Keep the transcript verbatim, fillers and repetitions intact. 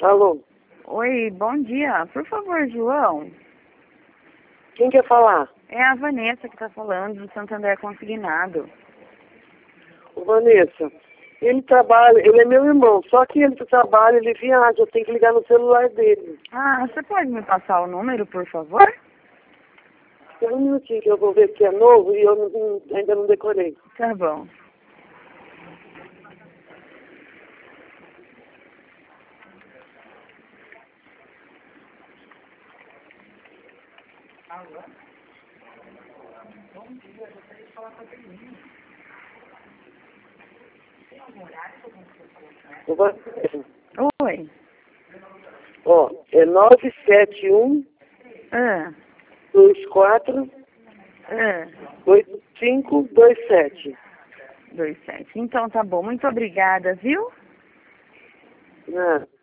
Alô? Oi, bom dia. Por favor, João. Quem quer falar? É a Vanessa que está falando, do Santander Consignado. Ô, Vanessa, ele trabalha, ele é meu irmão, só que ele trabalha, ele viaja, eu tenho que ligar no celular dele. Ah, você pode me passar o número, por favor? Espera um minutinho que eu vou ver que é novo e eu não- não- ainda não decorei. Tá bom. Ô, Vanessa, Oi. ó, é nove sete um, Ah, dois quatro, ah, oito cinco dois sete. dois sete. Então tá bom. Muito obrigada, viu? Né?